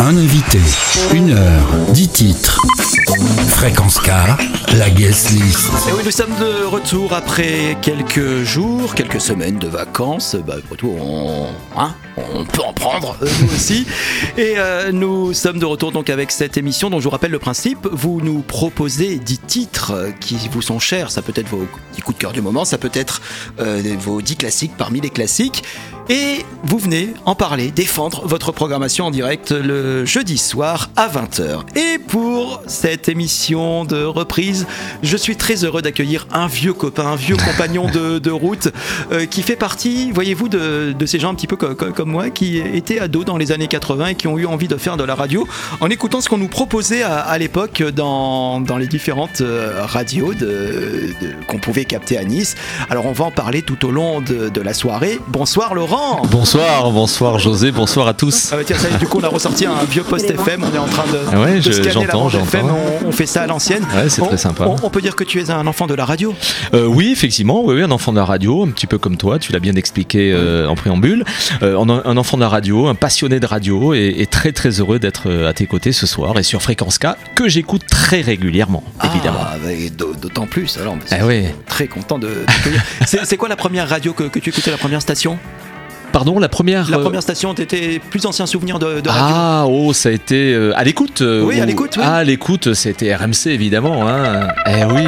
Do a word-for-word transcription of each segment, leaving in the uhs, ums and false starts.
Un invité, une heure, dix titres. Fréquence K, la guest list. Et oui, nous sommes de retour après quelques jours, quelques semaines de vacances. Bah, pour tout, on, hein, on peut en prendre, euh, nous aussi. Et euh, nous sommes de retour donc avec cette émission dont je vous rappelle le principe. Vous nous proposez dix titres qui vous sont chers. Ça peut être vos dix coups de cœur du moment, ça peut être euh, vos dix classiques parmi les classiques. Et vous venez en parler, défendre votre programmation en direct le jeudi soir à vingt heures. Et pour cette émission de reprise, je suis très heureux d'accueillir un vieux copain, un vieux compagnon de, de route euh, qui fait partie, voyez-vous, de, de ces gens un petit peu comme, comme moi qui étaient ados dans les années quatre-vingts et qui ont eu envie de faire de la radio en écoutant ce qu'on nous proposait à, à l'époque dans, dans les différentes euh, radios de, de, qu'on pouvait capter à Nice. Alors on va en parler tout au long de, de la soirée. Bonsoir Laurent. Bonsoir, bonsoir José, bonsoir à tous. Ah bah tiens, ça y est, du coup on a ressorti un vieux post F M, on est en train de, ouais, de je, scanner j'entends, la bande j'entends. F M, on, on fait ça à l'ancienne. Ouais, c'est on, très sympa. On, on peut dire que tu es un enfant de la radio. euh, Oui, effectivement, oui, oui, un enfant de la radio, un petit peu comme toi, tu l'as bien expliqué euh, en préambule. Euh, un enfant de la radio, un passionné de radio et, et très très heureux d'être à tes côtés ce soir et sur Fréquence K, que j'écoute très régulièrement, évidemment. Ah, bah, d'autant plus, alors, eh oui. Très content de, de c'est, c'est quoi la première radio que, que tu écoutais, la première station ? Pardon, la première... La première station, t'étais plus ancien souvenir de, de radio. Ah, oh, ça a été... Euh, à l'écoute euh, Oui, ou... à l'écoute, oui. Ah, à l'écoute, c'était R M C, évidemment. Hein. Eh oui,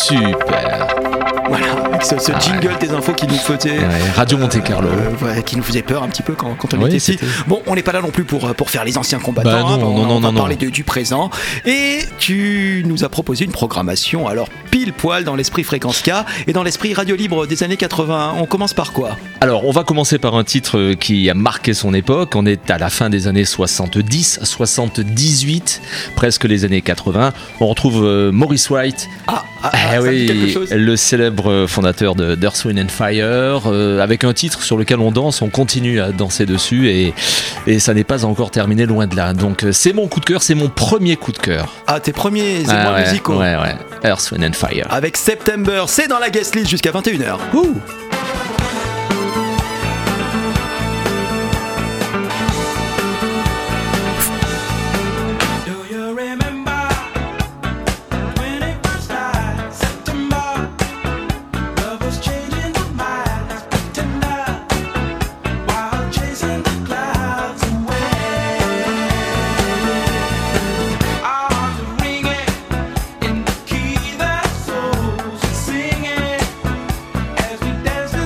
super. Voilà, avec ce, ce jingle ouais. des infos qui nous faisait... Ouais, Radio Monte Carlo. Euh, ouais, qui nous faisait peur un petit peu quand, quand on oui, était ici. c'était... Bon, on n'est pas là non plus pour, pour faire les anciens combattants. Bah non, hein, on, non, non, on va non, parler non. de, du présent. Et tu nous as proposé une programmation, alors pile poil dans l'esprit Fréquence K et dans l'esprit Radio Libre des années quatre-vingts. On commence par quoi ? Alors, on va commencer par un titre qui a marqué son époque. On est à la fin des années soixante-dix, soixante-dix-huit, presque les années quatre-vingts. On retrouve euh, Maurice White. Ah, ah, eh ça oui, dit quelque chose. le célèbre fondateur de d'Earth, Wind and Fire, euh, avec un titre sur lequel on danse, on continue à danser dessus et, et ça n'est pas encore terminé, loin de là. Donc, c'est mon coup de cœur, c'est mon premier coup de cœur. Ah, tes premiers émois ah, ouais, musicaux. Ouais, ouais. Earth, Wind and Fire. Avec September, c'est dans la guest list jusqu'à vingt et une heures. Ouh. Dance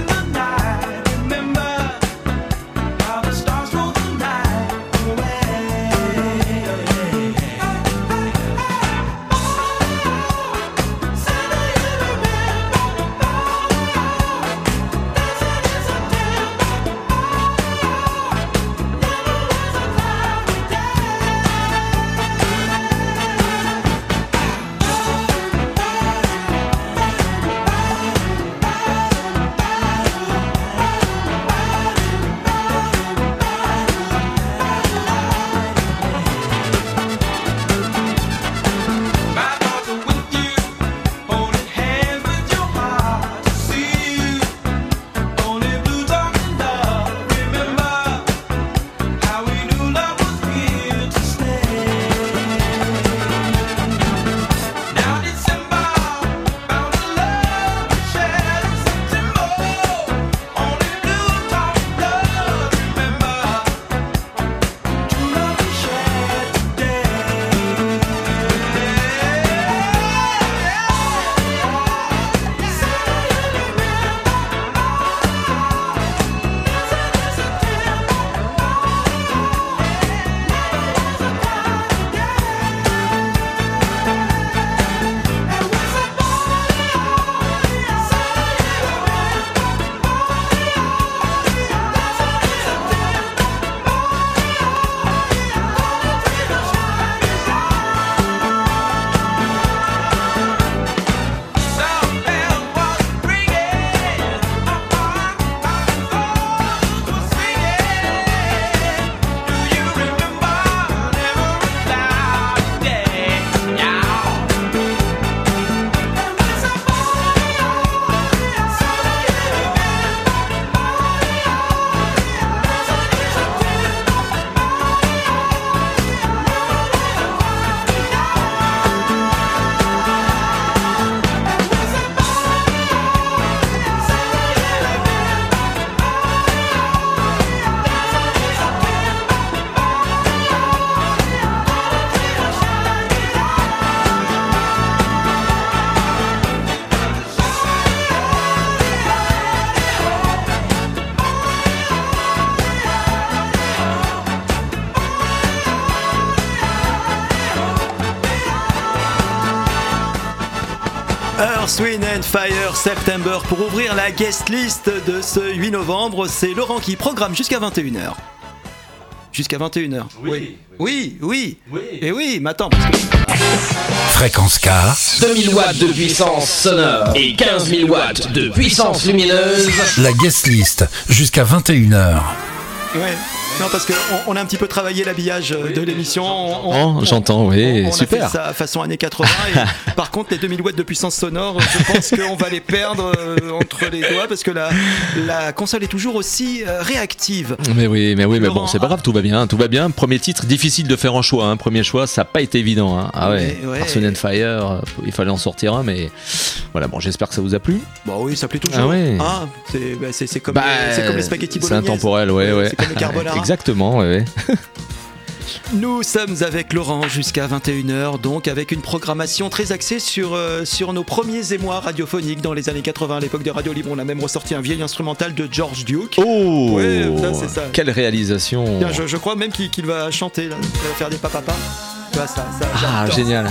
Earth, Wind and Fire, September. Pour ouvrir la guest list de ce huit novembre, c'est Laurent qui programme jusqu'à vingt et une heures. Jusqu'à vingt et une heures. Oui. Oui, oui. Oui. Et oui, mais attends, parce que... Fréquence K. deux mille watts de puissance sonore et quinze mille watts de puissance lumineuse. La guest list jusqu'à vingt et une heures. Ouais. Non, parce qu'on on a un petit peu travaillé l'habillage de l'émission. On, Oh, on- j'entends, oui, on, on super. a fait ça façon années quatre-vingts. Et par contre, les deux mille watts de puissance sonore, je pense qu'on va les perdre euh, entre les doigts parce que la, la console est toujours aussi euh, réactive. Mais oui, mais oui, mais bon, Laurent, c'est pas grave, tout va bien, tout va bien. Premier titre, difficile de faire un choix. Hein. Premier choix, ça n'a pas été évident. Hein. Ah ouais, Mais ouais. Earth, Wind and Fire, euh, il fallait en sortir un, mais voilà, bon, j'espère que ça vous a plu. Bon, oui, ça plaît toujours. Ah ouais. Ah, c'est, bah, c'est, c'est comme, Bah, les, c'est comme les spaghettis c'est bolognaises. intemporel, ouais, ouais. C'est comme les carbonara. Exactement, ouais, ouais. Nous sommes avec Laurent jusqu'à vingt et une heures, donc avec une programmation très axée sur, euh, sur nos premiers émois radiophoniques dans les années quatre-vingts, à l'époque de Radio Libre. On a même ressorti un vieil instrumental de George Duke. Oh, Ouais, ça, c'est ça. quelle réalisation. Tiens, je, je crois même qu'il, qu'il va chanter, là. Il va faire des papapas. Tu vois, ça, ça, Ah, j'adore. génial.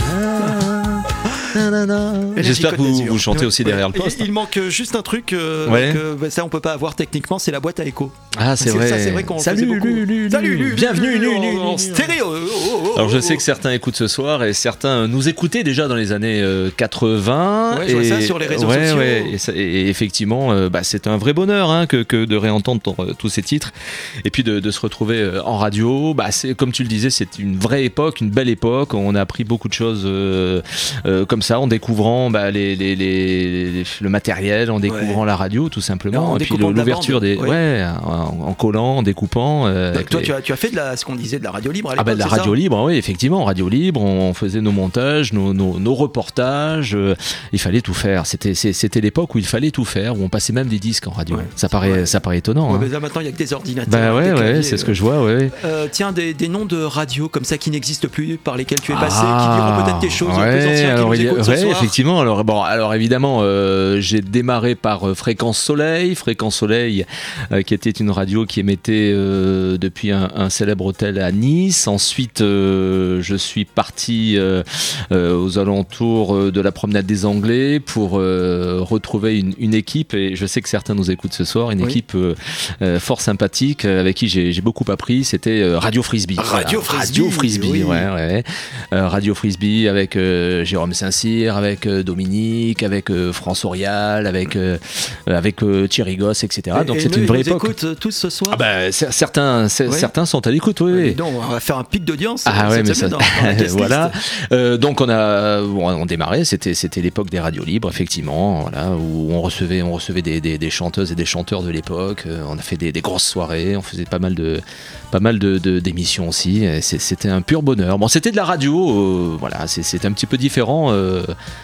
Et J'espère les que vous, Côte d'Azur. vous chantez aussi Ouais. derrière le Et poste. il manque juste un truc euh, Ouais. que bah, ça on peut pas avoir techniquement, c'est la boîte à écho. Ah, c'est Parce que vrai. ça, c'est vrai qu'on Salut, faisait beaucoup. Lulu, Salut, Lulu, bienvenue, Lulu, Lulu, en, en Lulu. stéréo. Oh, oh, oh, Alors je oh, sais oh. que certains écoutent ce soir et certains nous écoutaient déjà dans les années euh, quatre-vingts. Ouais, je vois et... ça sur les réseaux ouais, sociaux. ouais, et, ça- et effectivement, euh, bah, c'est un vrai bonheur hein, que, que de réentendre ton- euh, tous ces titres et puis de, de se retrouver euh, en radio. Bah, c'est, comme tu le disais, c'est une vraie époque, une belle époque. On a appris beaucoup de choses euh, euh, comme ça en découvrant bah, les, les, les, les- le matériel, en découvrant Ouais. la radio tout simplement. En et puis découpant le- de la l'ouverture bande, des... ouais. Ouais, en, en collant, en découpant. euh, Bah, avec toi, les- tu as, tu as fait de la, ce qu'on disait de la radio libre à Ah l'époque. bah de la c'est ça radio libre, oui, effectivement, radio libre, on faisait nos montages, nos, nos, nos reportages, euh, il fallait tout faire. C'était, c'est- c'était l'époque où il fallait tout faire, où on passait même des disques en radio. Ouais. Ça paraît, Ouais. ça paraît étonnant. Ouais, hein. mais là maintenant il y a que des ordinateurs. Bah ouais, des ouais, claviers, c'est ce que euh. je vois, ouais. Euh, tiens, des, des noms de radio comme ça qui n'existent plus, par lesquels tu es passé, Ah, qui diront peut-être des choses aux ouais, plus anciens qui alors, nous il y a- écoutent ce ouais, soir. effectivement. Alors, bon, alors évidemment, euh, j'ai démarré par euh, Fréquence Soleil. Fréquence Soleil, euh, qui était une radio qui émettait euh, depuis un, un célèbre hôtel à Nice. Ensuite, euh, je suis parti euh, euh, aux alentours euh, de la promenade des Anglais pour euh, retrouver une, une équipe. Et je sais que certains nous écoutent ce soir. Une Oui. équipe euh, euh, fort sympathique euh, avec qui j'ai, j'ai beaucoup appris. C'était euh, Radio Frisbee. Radio Voilà. Frisbee, Radio Frisbee, oui. ouais, ouais. Euh, Radio Frisbee avec euh, Jérôme Saint-Cyr, avec euh, Dominique, avec euh, France Aurial, avec, euh, euh, avec euh, Thierry Gosse, et cetera. Et- Donc et c'est nous, une vraie ils nous époque. écoutent tous ce soir. Ah bah, c- certains, c- Oui. certains sont à l'écoute, oui. Dis oui. donc, on va faire un pic d'audience. Ah ouais, cette mais ça, semaine dans- dans la guest voilà. list. Euh, donc on a, bon, on démarrait, c'était, c'était l'époque des radios libres, effectivement, voilà, où on recevait, on recevait des, des, des chanteuses et des chanteurs de l'époque. Euh, on a fait des, des grosses soirées, on faisait pas mal de, pas mal de, de- d'émissions aussi. Et c'est- c'était un pur bonheur. Bon, c'était de la radio, euh, voilà, c'est, c'était un petit peu différent. Euh,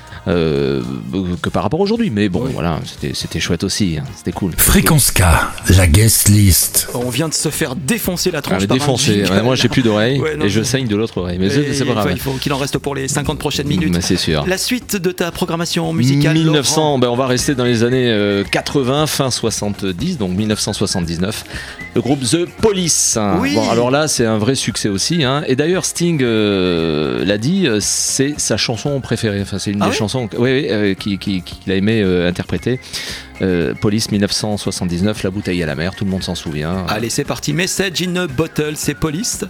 euh, que par rapport à aujourd'hui, mais bon, Oui. voilà, c'était, c'était chouette aussi, hein, c'était cool. Fréquence K, la guest list. On vient de se faire défoncer la Ah, tronche mais par un défoncé. jingle. Ouais, moi, j'ai plus d'oreilles Ouais, non, et je mais- saigne de l'autre oreille, mais Et c'est, c'est pas il faut- grave. Il faut qu'il en reste pour les cinquante prochaines minutes. Mais c'est sûr. La suite de ta programmation musicale. mille neuf cents, Laurent. ben on va rester dans les années euh, quatre-vingts, fin soixante-dix, donc mille neuf cent soixante-dix-neuf. Le groupe The Police. hein. Oui. Bon, alors là, c'est un vrai succès aussi. hein. Et d'ailleurs, Sting euh, l'a dit, euh, c'est sa chanson préférée. Enfin, c'est une Ah des ouais chansons oui, oui, euh, qui- qui- qu'il a aimé euh, interpréter. Euh, Police mille neuf cent soixante-dix-neuf, La bouteille à la mer, tout le monde s'en souvient. Allez, c'est parti. Message in a bottle, c'est Police.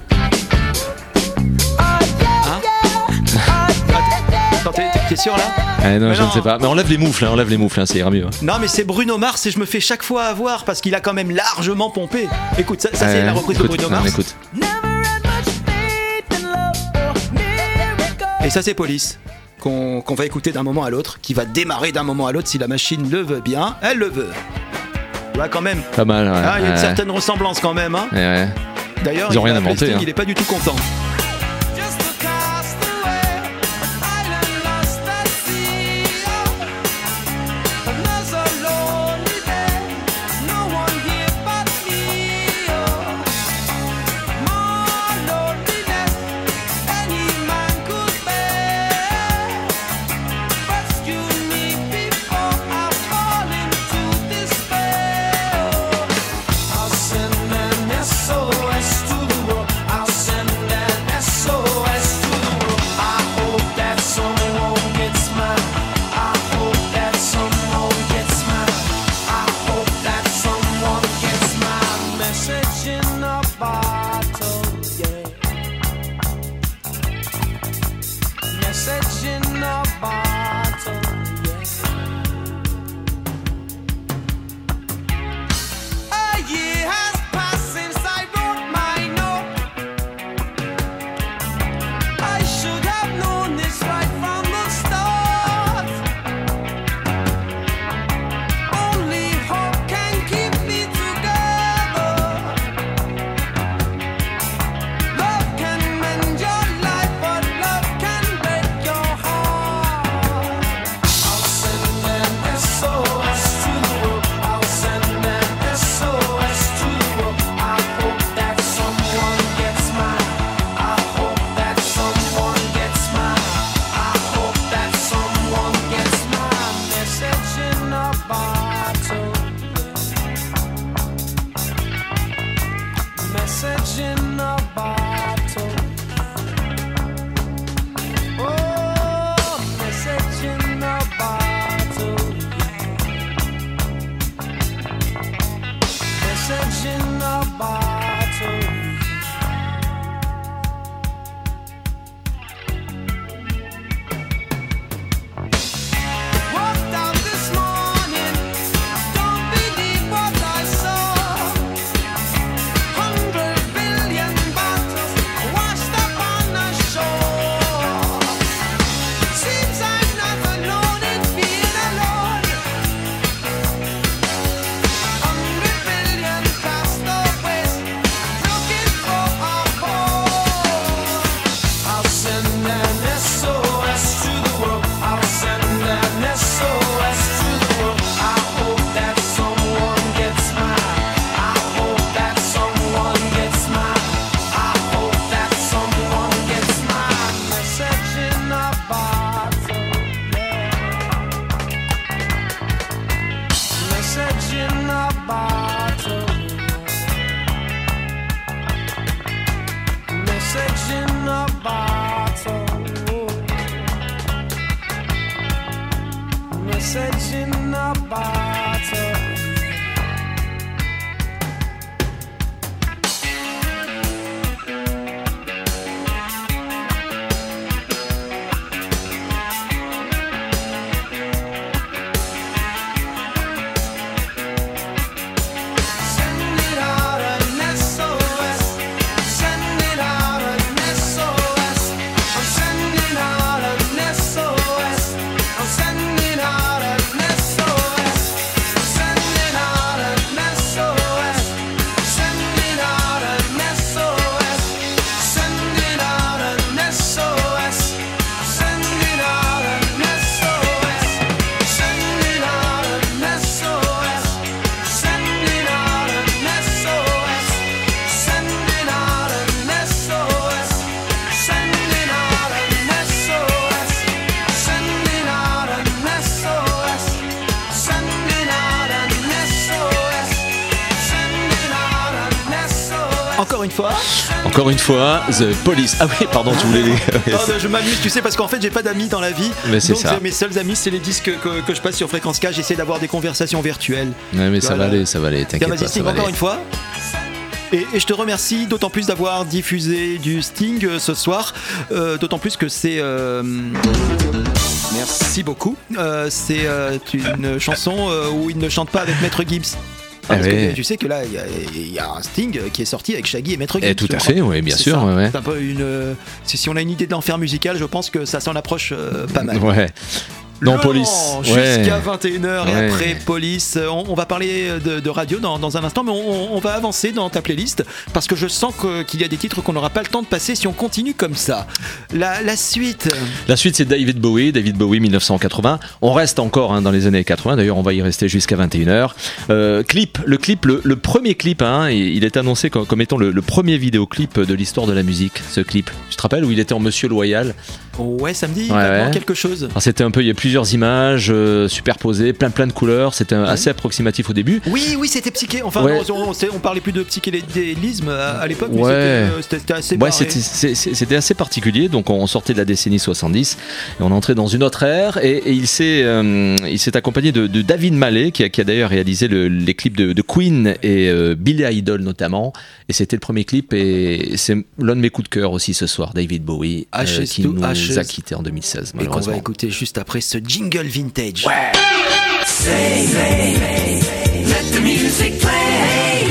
Hein Attends, t'es, t'es- t'es sûr là Ah, non, Mais je non. ne sais pas. Mais enlève les moufles, hein, enlève les moufles, hein, ça ira mieux. hein. Non, mais c'est Bruno Mars et je me fais chaque fois avoir parce qu'il a quand même largement pompé. Écoute, ça, ça c'est Euh, la reprise écoute, de Bruno non, Mars. mais écoute. Et ça, c'est Police. Qu'on, qu'on va écouter d'un moment à l'autre, qui va démarrer d'un moment à l'autre si la machine le veut bien. Elle le veut. Tu vois, quand même. Pas mal, ouais. Ah, il y a une Ouais. certaine ressemblance quand même. Hein. Ouais, ouais. D'ailleurs, Ils ont il rien va appeler inventé, Sting, hein. il est pas du tout content. I'll send an S O S to the world. I'll send an encore une fois. Encore une fois, The Police. Ah oui, pardon, tu voulais... Non, je m'amuse, tu sais, parce qu'en fait, j'ai pas d'amis dans la vie. Mais c'est donc ça. mes seuls amis, c'est les disques que, que je passe sur Fréquence K. J'essaie d'avoir des conversations virtuelles. Ouais, mais ça Voilà. va aller, ça va aller, t'inquiète Vas-y, pas, ça Sting, va encore aller. une fois. Et, et je te remercie d'autant plus d'avoir diffusé du Sting euh, ce soir, euh, d'autant plus que c'est... euh, merci beaucoup. Euh, c'est euh, une chanson euh, où il ne chante pas avec Maître Gibbs. Ah Parce ouais. que tu sais que là, il y a- il y, a un Sting qui est sorti avec Shaggy et Maître Gibbs. Eh, tout je à crois. fait, oui, bien C'est sûr. ça. Ouais, ouais. C'est un peu une. euh, si, si on a une idée de l'enfer musical, je pense que ça s'en approche euh, pas mal. Ouais. Non, Laurent, Police. Jusqu'à Ouais. vingt et une heures et Ouais. après Police. On, on va parler de, de radio dans, dans un instant, mais on, on va avancer dans ta playlist parce que je sens que- qu'il y a des titres qu'on n'aura pas le temps de passer si on continue comme ça. La, la suite. La suite, c'est David Bowie, David Bowie mille neuf cent quatre-vingts. On reste encore hein, dans les années quatre-vingts, d'ailleurs on va y rester jusqu'à vingt et une heures. Euh, clip, le clip, le, le premier clip, hein, il il est annoncé comme, comme étant le, le premier vidéoclip de l'histoire de la musique, ce clip. Tu te rappelles où il était en Monsieur Loyal? Ouais, ça me dit Ouais, vaguement ouais. quelque chose. Alors, c'était un peu, il y a plusieurs images euh, superposées, plein plein de couleurs, c'était un- assez approximatif au début. Oui, oui, c'était psyché. Enfin, Ouais. non, on, on, on parlait plus de psychédélisme à, à l'époque, mais Ouais. c'était, euh, c'était, c'était assez Ouais, barré. c'était c'est- c'est- c'était assez particulier. Donc, on sortait de la décennie soixante-dix et on entrait dans une autre ère. Et, et il s'est euh, il s'est accompagné de, de David Mallet, qui a, qui a d'ailleurs réalisé le- les clips de, de Queen et euh, Billy Idol notamment. Et c'était le premier clip. Et c'est l'un de mes coups de cœur aussi ce soir, David Bowie, euh, Ashes qui to nous Ashes. a quittés en deux mille seize, Et qu'on malheureusement. va écouter juste après ce jingle vintage. Let the music play.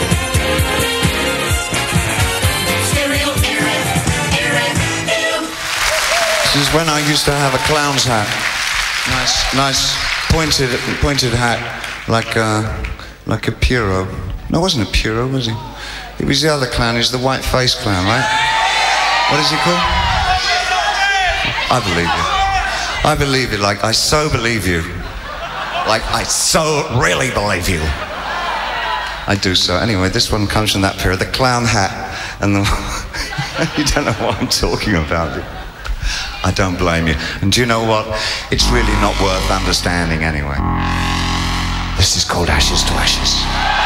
Stereo, hear it, hear it, hear it. This is when I used to have a clown's hat. Nice, nice pointed, pointed hat, like a, like a Puro. No, it wasn't a Puro, was he? He was the other clown. He's the white-faced clown, right? What is he called? I believe you. I believe you. Like I so believe you. Like I so really believe you. I do so. Anyway, this one comes from that period. The clown hat and the. You don't know what I'm talking about. I don't blame you. And do you know what? It's really not worth understanding anyway. This is called Ashes to Ashes.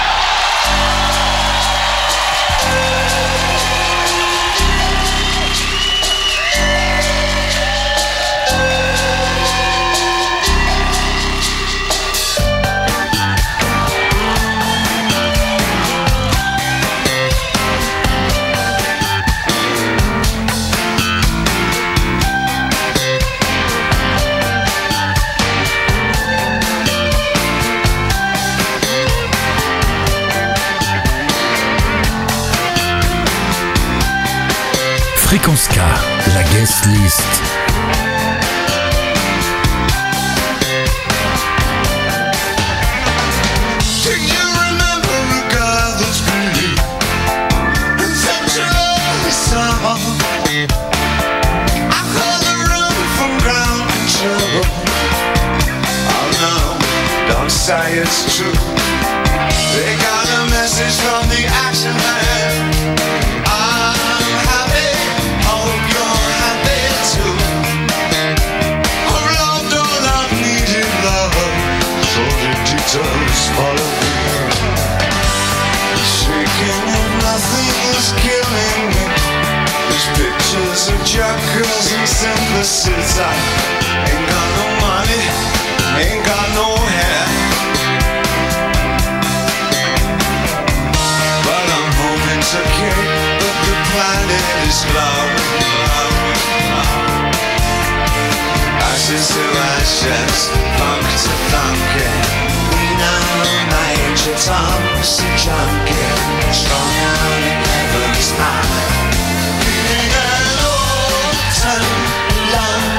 Fréquence K, la guest list. Do you remember a girl that's pretty and such a lovely song? I call the room from ground control. Oh no, don't say it's true. They got a message from the action man. I'm happy, hope you're happy too. I've loved all I've needed love, so the details follow me. Shaking and nothing is killing me. There's pictures of jackals and synthesis. I ain't got no money, ain't got no hair, but I'm home into cake, but the planet is glowing, glowing, glowing. Ashes to ashes, funk to funky. We know Major Tom's a junkie, strong out in heaven's high. Feeling an autumn love.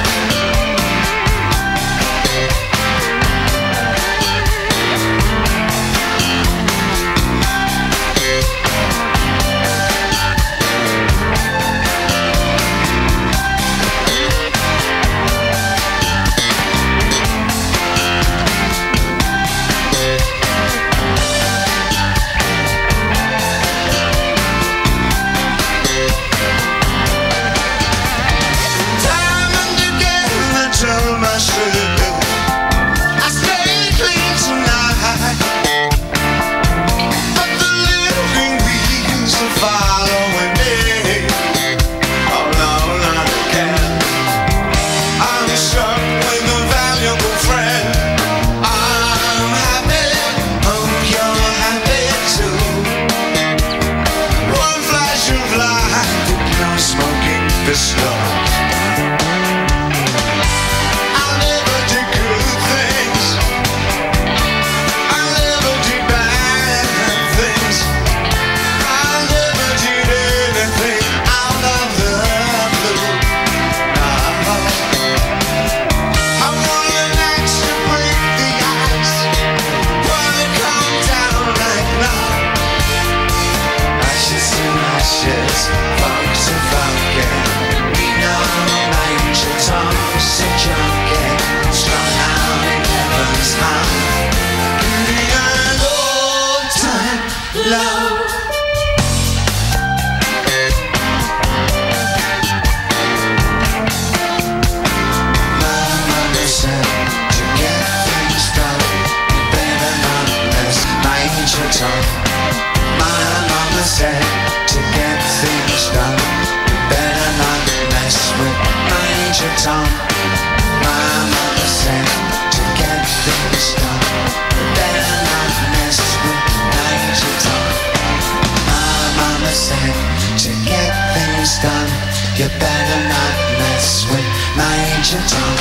the stars. I never did good things. I never did bad things. I never did anything out of the blue. No. I'm one of the nights to break the ice. Wanna come down like now. Ashes and ashes, folks and funky. We know Major Tom's a junkie, strung out in heaven's high, giving an old time love. My mother said to get things done, you better not mess Major Tom. My mama said to get things done, you better not mess with Major Tom. My mama said to get things done, you better not mess with Major Tom. My mama said to get things done, you better not mess with Major Tom.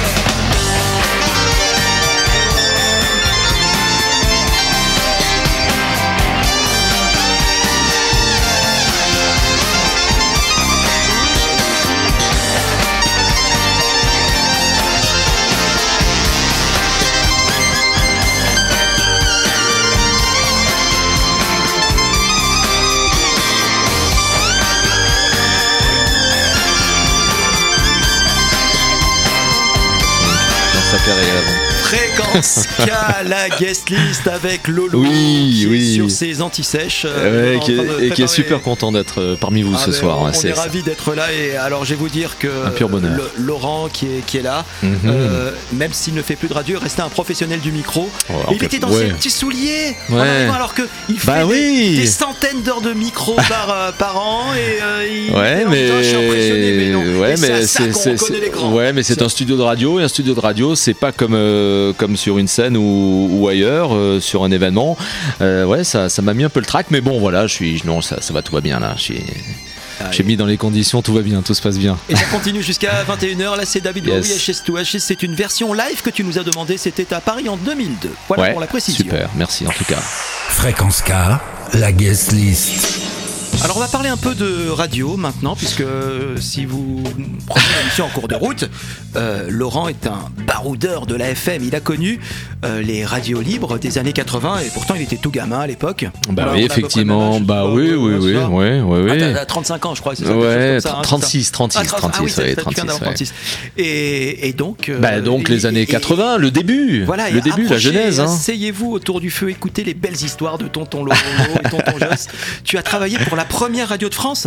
Dans sa carrière. Fréquence K, la guest list avec Lolo Oui, qui oui. est sur ses antisèches. Ouais, en qui train de est, et qui est préparer- super content d'être euh, parmi vous Ah ce ben, soir. On, hein, on c'est est ça. ravis d'être là et alors je vais vous dire que Un pur bonheur. le- Laurent qui est, qui est là, Mhm. euh, même s'il ne fait plus de radio, il restait un professionnel du micro. Oh, Et en il fait, était dans ouais. ses petits souliers en Ouais. arrivant, alors qu'il fait Bah des, oui. des centaines d'heures de micro par, euh, par an et euh, il Ouais, était en mais disant, je suis impressionné, mais non. ouais, Et c'est à mais ça c'est qu'on c'est- reconnaît c'est- les grands. ouais, mais c'est un studio de radio et un studio de radio, c'est pas comme euh, comme sur une scène ou, ou ailleurs euh, sur un événement. Euh, ouais, ça ça m'a mis un peu le trac, mais bon, voilà, je suis non, ça ça va, tout va bien là. Je suis Ah, j'ai mis dans les conditions, tout va bien, tout se passe bien. Et ça continue jusqu'à vingt et une heures. Là, c'est David Yes. Bowie, Ashes to Ashes. C'est une version live que tu nous as demandé. C'était à Paris en deux mille deux. Voilà Ouais, pour la précision. super, merci en tout cas. Fréquence K, la guest list. Alors, on va parler un peu de radio maintenant, puisque euh, si vous prenez l'émission en cours de route, euh, Laurent est un baroudeur de la F M. Il a connu euh, les radios libres des années quatre-vingts et pourtant il était tout gamin à l'époque. Bah Voilà, oui, on a à peu près effectivement, le même âge, bah je oui, crois, oui, euh, oui, ça. ouais, ouais, Ah, ouais. t'as- t'as trente-cinq ans, je crois. C'est ça, Ouais, quelque chose comme ça, hein, trente-six, trente-six, Ah, trente- ah oui, trente-six, c'est ouais, peut-être quelqu'un trente-six, d'avant ouais. trente-six. Et, et donc. euh, Bah donc les et- années et- quatre-vingts, le début, Voilà, le et début, la approchez, genèse. Hein. Asseyez-vous autour du feu, écoutez les belles histoires de tonton Lolo et tonton Joss. Tu as travaillé pour la première radio de France.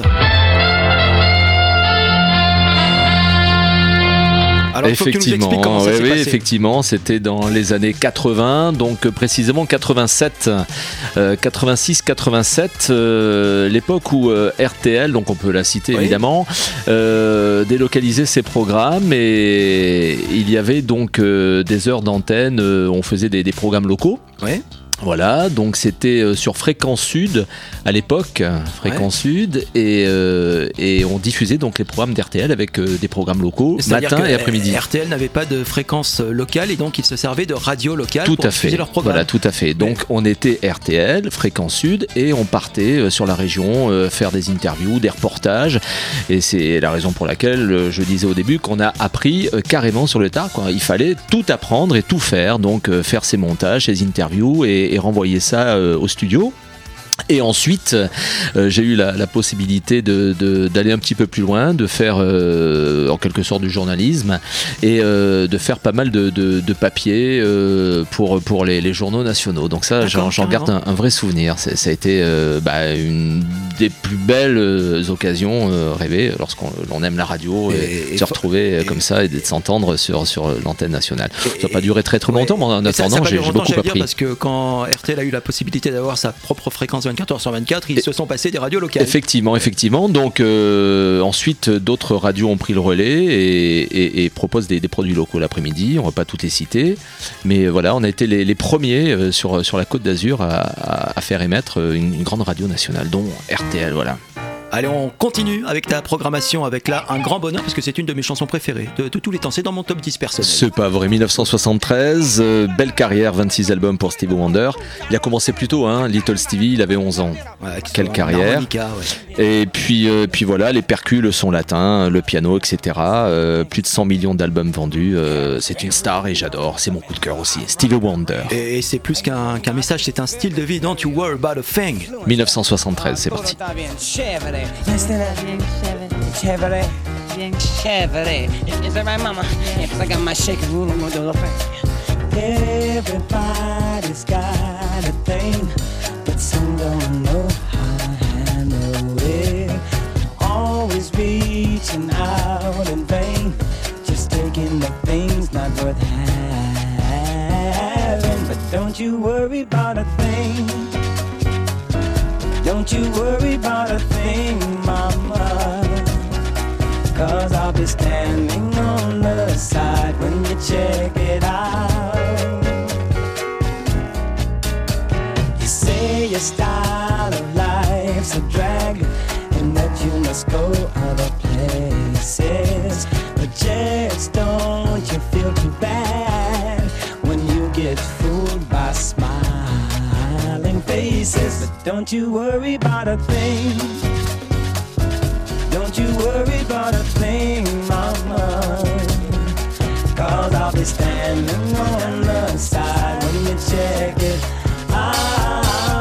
Alors, il faut que tu nous Effectivement, expliques comment ça ouais, s'est oui, passé. effectivement, c'était dans les années quatre-vingts, donc euh, précisément quatre-vingt-sept, euh, quatre-vingt-six, quatre-vingt-sept, euh, l'époque où euh, R T L, donc on peut la citer Oui. évidemment, euh, délocalisait ses programmes et il y avait donc euh, des heures d'antenne, euh, on faisait des, des programmes locaux. Ouais. Voilà, donc c'était euh, sur Fréquence Sud à l'époque, Fréquence Sud, et, euh, et on diffusait donc les programmes d'R T L avec euh, des programmes locaux, C'est-à-dire matin que et après-midi. R T L n'avait pas de fréquence locale et donc ils se servaient de radio locale Tout pour à diffuser fait. leurs programmes. Voilà, tout à fait. Donc on était R T L, Fréquence Sud, et on partait euh, sur la région euh, faire des interviews, des reportages. Et c'est la raison pour laquelle euh, je disais au début qu'on a appris euh, carrément sur le tard, quoi. Il fallait tout apprendre et tout faire, donc euh, faire ses montages, ses interviews et, et renvoyer ça euh, au studio. Et ensuite, euh, j'ai eu la, la possibilité de, de- d'aller un petit peu plus loin, de faire euh, en quelque sorte du journalisme et euh, de faire pas mal de, de, de papiers euh, pour, pour les, les journaux nationaux. Donc ça, j'en, D'accord, j'en garde un, un vrai souvenir. C'est- ça a été euh, bah, une des plus belles euh, occasions euh, rêvées lorsqu'on l'on aime la radio et, Et- et se faut- retrouver euh, et- comme ça et de s'entendre sur, sur l'antenne nationale. Et- Ça n'a pas duré très très Ouais. longtemps, mais en Et ça- ça a attendant, pas j'ai, duré j'ai longtemps, beaucoup j'allais dire, appris. parce que quand R T L a eu la possibilité d'avoir sa propre fréquence vingt-quatre heures sur vingt-quatre, ils Et- se sont passés des radios locales. Effectivement, effectivement. Donc euh, ensuite, d'autres radios ont pris le relais et, et- et proposent des, des produits locaux l'après-midi. On va pas toutes les citer, mais voilà, on a été les, les premiers euh, sur, sur la Côte d'Azur à, à- à faire émettre une, une grande radio nationale, dont R T L. Voilà. Allez, on continue avec ta programmation, avec là un grand bonheur parce que c'est une de mes chansons préférées de, de tous les temps. C'est dans mon top dix personnel. C'est pas vrai. dix-neuf cent soixante-treize, euh, belle carrière, vingt-six albums pour Stevie Wonder. Il a commencé plus tôt, hein, Little Stevie, il avait onze ans. Ouais, Quelle carrière. Ouais. Et puis, euh, puis voilà, les percus, le son latin, le piano, et cetera. Euh, plus de cent millions d'albums vendus. Euh, c'est une star et j'adore. C'est mon coup de cœur aussi. Stevie Wonder. Et, et c'est plus qu'un, qu'un message, c'est un style de vie. Don't you worry about a thing. dix-neuf cent soixante-treize, c'est parti. Chévere, bien chévere. Is that right, mama? Yeah, 'cause I got my shaking room, I'm gonna do the thing. Everybody's got a thing, but some don't know how to handle it. Always reaching out in vain, just taking the things not worth having. But don't you worry about a thing. Don't you worry about a thing, mama. 'Cause I'll be standing on the side when you check it out. You say your style of life's a drag and that you must go other places, but just don't you feel too bad when you get fooled by smiling faces. But don't you worry about a thing. Don't you worry about a thing, mama. 'Cause I'll be standing on the side when you check it out.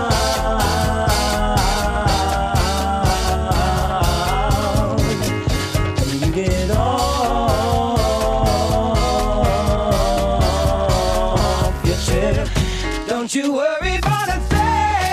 When you get off your trip, don't you worry about a thing.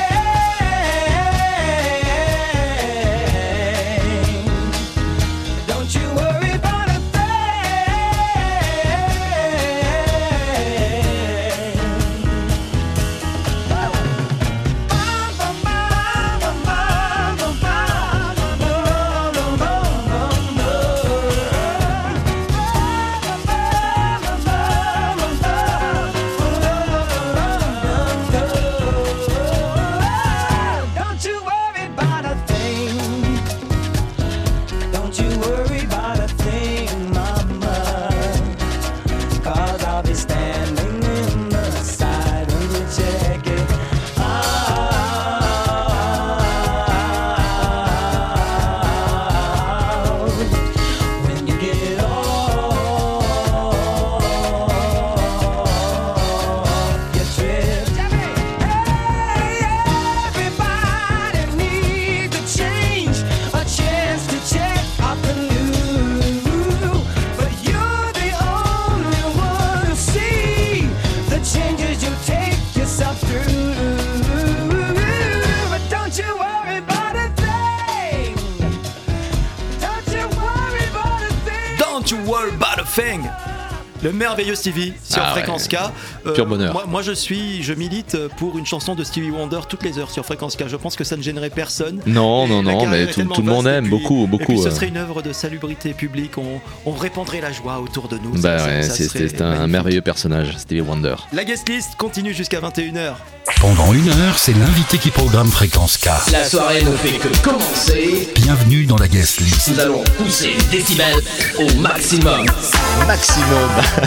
Le merveilleux Stevie sur ah Fréquence ouais. K. Euh, Pur bonheur. Moi, moi, je suis, je milite pour une chanson de Stevie Wonder toutes les heures sur Fréquence K. Je pense que ça ne gênerait personne. Non, Et non, la non, carrière mais est tout, tellement tout le monde vaste, aime et puis- beaucoup, beaucoup. Et puis ce euh. serait une œuvre de salubrité publique. On, on répandrait la joie autour de nous. Bah Ça- ouais, ça c'est, serait c'est un magnifique. merveilleux personnage, Stevie Wonder. La guest list continue jusqu'à vingt et une heures. Pendant une heure, c'est l'invité qui programme Fréquence K. La soirée ne fait que commencer. Bienvenue dans la guest list. Nous allons pousser les décibels au maximum. Maximum.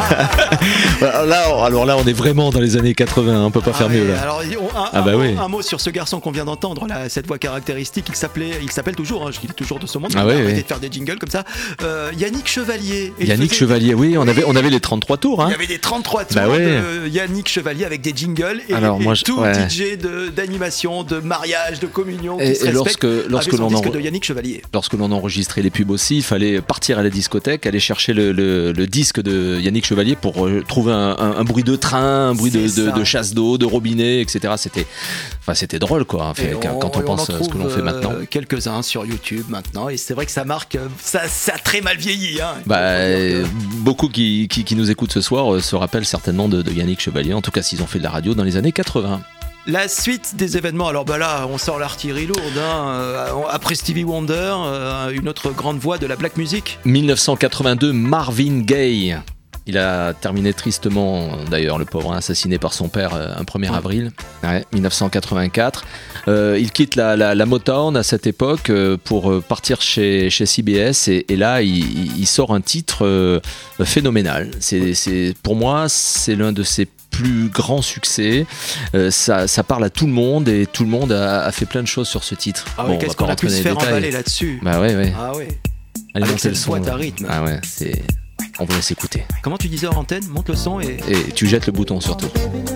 Là, alors là, on est vraiment dans les années quatre-vingts, hein, on peut pas faire Ah mieux ouais, là. alors, on- un, Ah un bah mot, oui. un mot sur ce garçon qu'on vient d'entendre, là, cette voix caractéristique. Il s'appelait, il s'appelle toujours, hein, il est toujours de ce monde. Ah il ouais, a arrêté ouais. de faire des jingles comme ça. Euh, Yannick Chevalier. Et il Yannick faisait- Chevalier, oui, on avait, on avait les trente-trois tours. Hein. Il y avait des trente-trois tours Bah ouais. de Yannick Chevalier avec des jingles et, Alors, et moi, je- tout ouais. D J de, d'animation, de mariage, de communion Et- qui se et respecte lorsque- lorsque avec son l'on disque en- de Yannick Chevalier. Lorsque l'on enregistrait les pubs aussi, il fallait partir à la discothèque, aller chercher le, le- le disque de Yannick Chevalier pour euh, trouver un, un- un bruit de train, un bruit de, C'est de- ça. de chasse d'eau, de robinet, et cetera. C'était, enfin, c'était drôle, quoi, Et fait, quand on, et pense en à ce que l'on trouve, fait maintenant. euh, quelques-uns sur YouTube maintenant, et c'est vrai que ça marque, euh, ça, ça a très mal vieilli. Hein. Bah, Il faut dire que- beaucoup qui, qui, qui nous écoutent ce soir euh, se rappellent certainement de, de Yannick Chevalier, en tout cas s'ils ont fait de la radio dans les années quatre-vingts. La suite des événements, alors bah là, on sort l'artillerie lourde. Hein. Euh, Après Stevie Wonder, euh, une autre grande voix de la black music. dix-neuf cent quatre-vingt-deux, Marvin Gaye. Il a terminé tristement, d'ailleurs, le pauvre, hein, assassiné par son père euh, un premier avril ouais, dix-neuf cent quatre-vingt-quatre. Euh, il quitte la, la, la Motown à cette époque euh, pour euh, partir chez, chez C B S et, et là, il, il sort un titre euh, phénoménal. C'est, c'est, pour moi, c'est l'un de ses plus grands succès. Euh, ça, ça parle à tout le monde et tout le monde a, a fait plein de choses sur ce titre. Ah bon, oui, on qu'est-ce va pas qu'on a rentrer pu dans se les faire détails. emballer là-dessus. Bah ouais, ouais. Ah ouais. Allez, Avec montez cette le son. boîte à rythme. Ah ouais, c'est... On vous laisse écouter. Comment tu disais en antenne? Monte le son et... Et tu jettes le bouton surtout.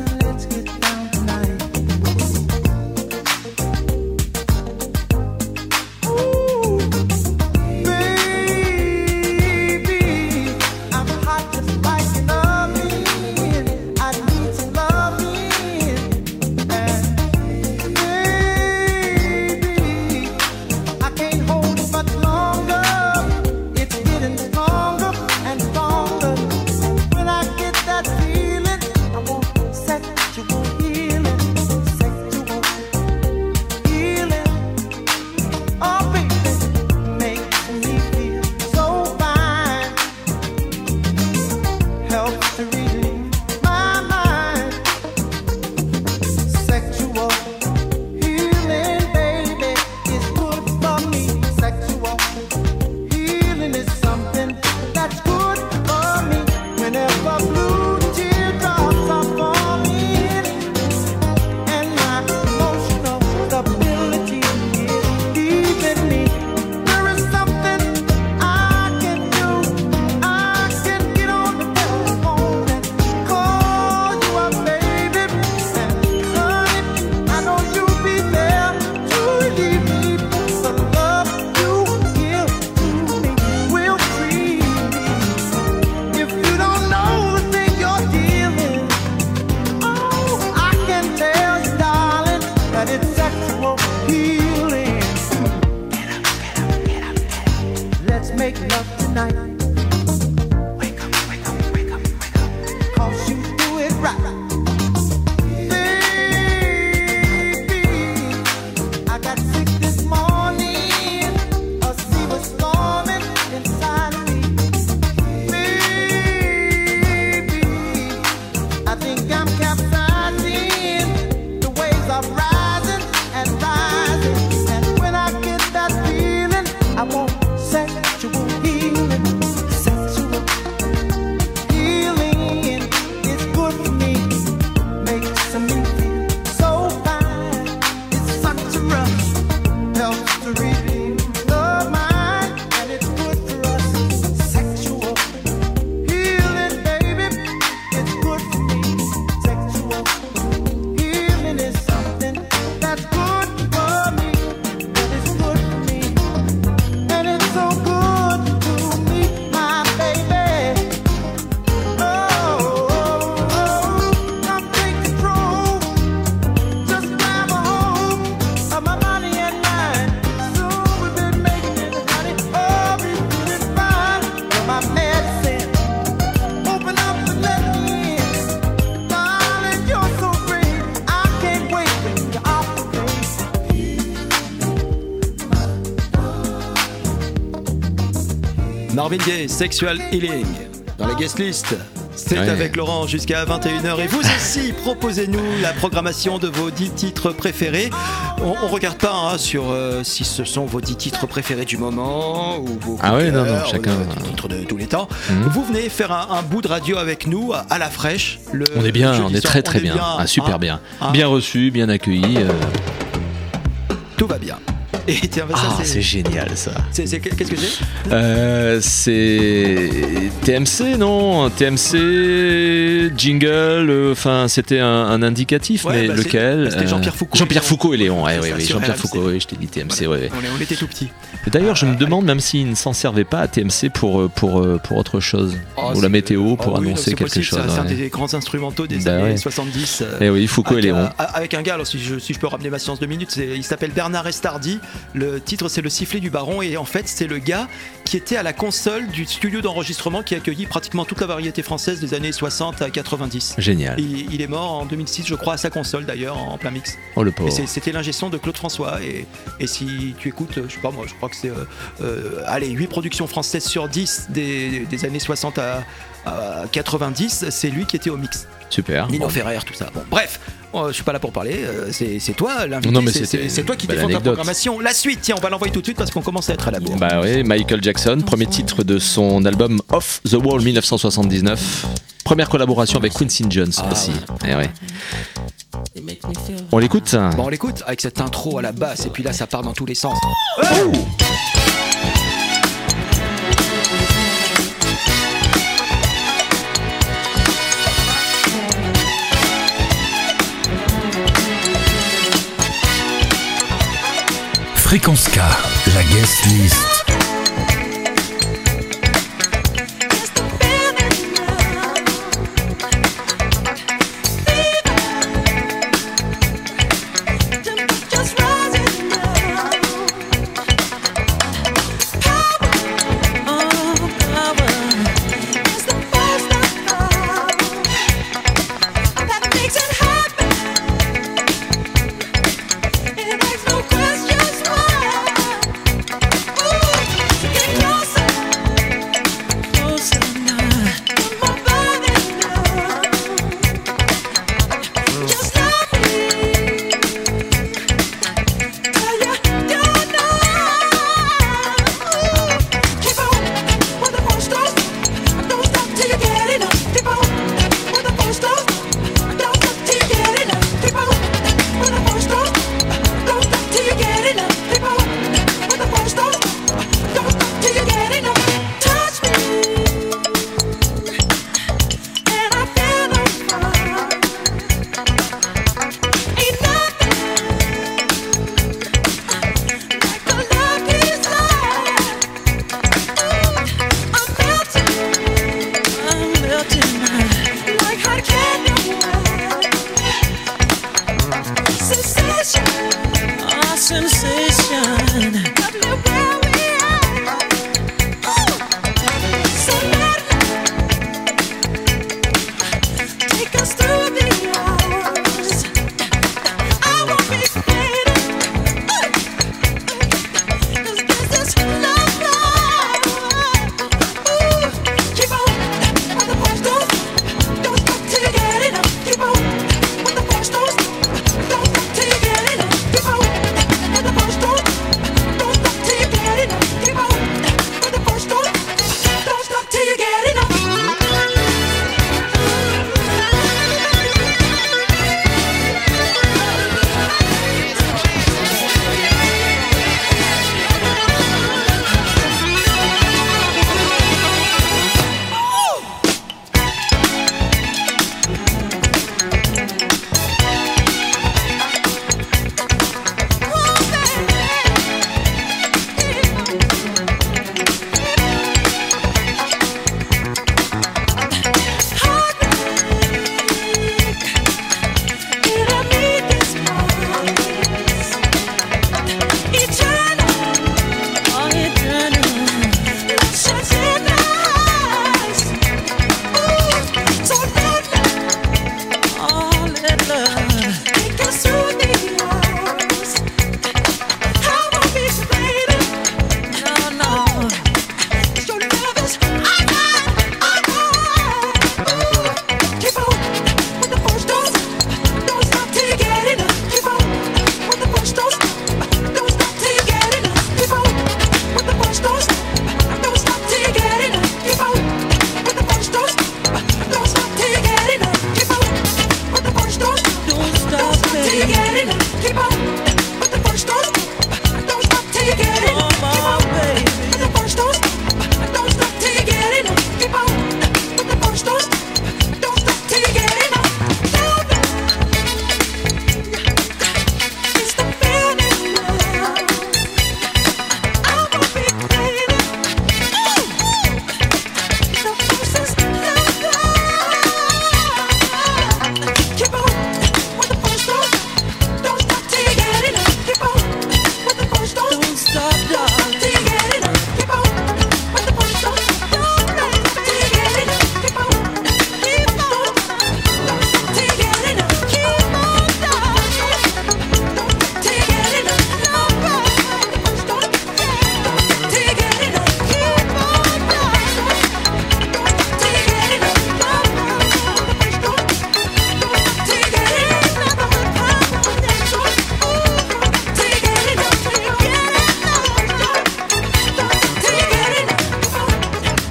Marvin Gaye, Sexual Healing, dans la guest list. C'est Ouais. avec Laurent jusqu'à vingt et une heures. Et vous aussi, proposez-nous la programmation de vos dix titres préférés. On, on regarde pas hein, sur euh, si ce sont vos dix titres préférés du moment ou vos Ah coups de ouais, non, cœur, non, chacun- ou, euh, des titres de tous les temps. Mhm. Vous venez faire un, un bout de radio avec nous à, à la fraîche. Le On est bien, jeudi on est soir. très très est bien. Ah, super hein, bien. hein. Bien reçu, bien accueilli. euh. Tout va bien. Et tiens, bah, ça, Ah, c'est, c'est génial ça. c'est- c'est- qu'est-ce que c'est? Euh, c'est T M C, non T M C, jingle, enfin c'était un, un indicatif, Ouais, mais bah, lequel c'est- c'était euh, Jean-Pierre Foucault. Jean-Pierre Foucault et Léon, ouais, C'est ouais, ça, ouais, sur Jean-Pierre R M C. Foucault, oui, je t'ai dit T M C, ouais, ouais. On, est- on était tout petits. Et d'ailleurs, je me demande même s'ils ne s'en servaient pas à T M C pour, pour, pour autre chose, Oh, ou c'est- la météo, pour oh oui, annoncer c'est quelque possible, chose. C'est un ouais. des grands instrumentaux des Bah années ouais. soixante-dix. euh, Eh oui, Foucault et avec, Léon. euh, avec un gars, alors si je, si je peux ramener ma science de minutes, c'est- il s'appelle Bernard Estardi. Le titre c'est Le sifflet du baron et en fait c'est le gars qui était à la console du studio d'enregistrement qui a accueilli pratiquement toute la variété française des années soixante à quatre-vingt-dix. Génial. Il, il est mort en deux mille six, je crois, à sa console d'ailleurs, en plein mix. Oh le Et pauvre. c'est- c'était l'ingé son de Claude François. Et, et si tu écoutes, je sais pas moi, je crois que c'est euh, euh, allez, huit productions françaises sur dix des, des années soixante à, euh, quatre-vingt-dix, c'est lui qui était au mix. Super. Nino Bon. Ferrer, tout ça. Bon, bref, euh, je suis pas là pour parler. euh, c'est, c'est toi l'invité. Non, mais c'est, c'était c'est, c'est toi qui une défends belle ta anecdote. programmation. La suite, tiens, on va l'envoyer tout de suite parce qu'on commence à être à la bourre. Bah oui, Michael Jackson, premier titre de son album Off the Wall dix-neuf cent soixante-dix-neuf. Première collaboration avec Quincy Jones Ah, aussi. Eh ouais. On l'écoute. Bon, on l'écoute avec cette intro à la basse et puis là, ça part dans tous les sens. Fréquence K, la guest list. It makes no questions why. Ooh.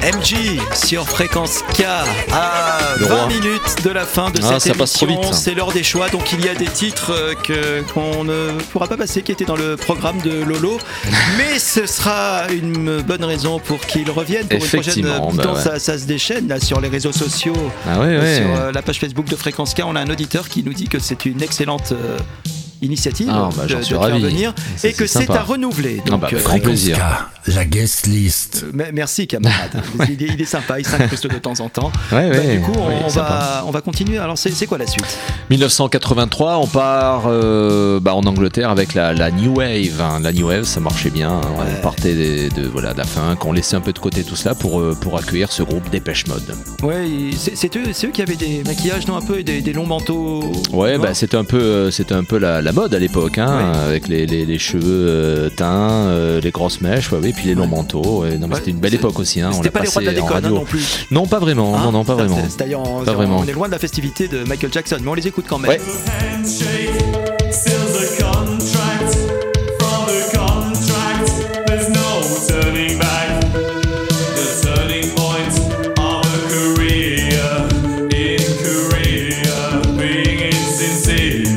M G sur Fréquence K à Le vingt roi. minutes de la fin de Ah, cette ça passe trop émission. vite, ça. C'est l'heure des choix, donc il y a des titres euh, que, qu'on ne pourra pas passer qui étaient dans le programme de Lolo, mais ce sera une bonne raison pour qu'il revienne pour une prochaine. Effectivement, bah Dis donc, ouais. ça, ça se déchaîne là sur les réseaux sociaux, Ah ouais, euh, ouais. sur euh, la page Facebook de Fréquence K. On a un auditeur qui nous dit que c'est une excellente euh, initiative Ah, bah, de, j'en de suis faire ravi. venir Ça, et que c'est c'est sympa. à renouveler. Ah Donc, bah, euh, avec grand Fréquence plaisir. K, la guest list. Euh, me- Merci camarade, il, est, il est sympa, il s'incruste de temps en temps. Ouais, Bah, ouais, du coup, on, ouais, on sympa. va, on va continuer. Alors, c'est, c'est quoi la suite? dix-neuf cent quatre-vingt-trois, on part euh, bah, en Angleterre avec la, la New Wave. hein. La New Wave, ça marchait bien. hein. Ouais. On partait de, de, voilà, de la fin, qu'on laissait un peu de côté tout cela pour, euh, pour accueillir ce groupe Dépêche Mode. Ouais, il- c'est, c'est, eux, c'est eux qui avaient des maquillages, non, un peu, et des, des longs manteaux. Ouais, non bah, c'était un peu, euh, c'était un peu la, la mode à l'époque, hein, Ouais. avec les, les, les cheveux euh, teints, euh, les grosses mèches, ouais, ouais, puis les longs manteaux. ouais. Non, mais Ouais, c'était une belle c'est- époque aussi. Hein, on C'était l'a pas les rois de la passé en déconne hein, radio. non plus. Non, pas vraiment. Hein non, non, pas Ça, vraiment. c'est- C'est-à-dire, on, Pas on- vraiment. on est loin de la festivité de Michael Jackson, mais on les écoute quand même. Ouais. Handshake seals a contract. From the contract, there's no turning back. The turning point of a career in Korea, being insincere.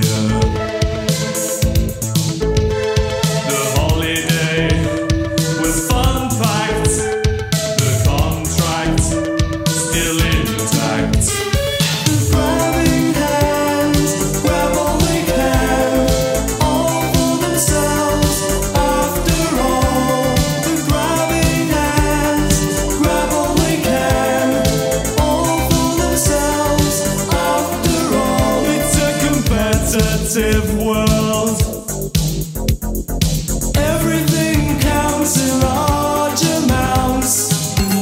The holiday was fun packed. The contract still intact. Grabbing hands, grab all they can, all for themselves. After all, the grabbing hands, grab all they can, all for themselves. After all, it's a competitive world. Everything counts in large amounts.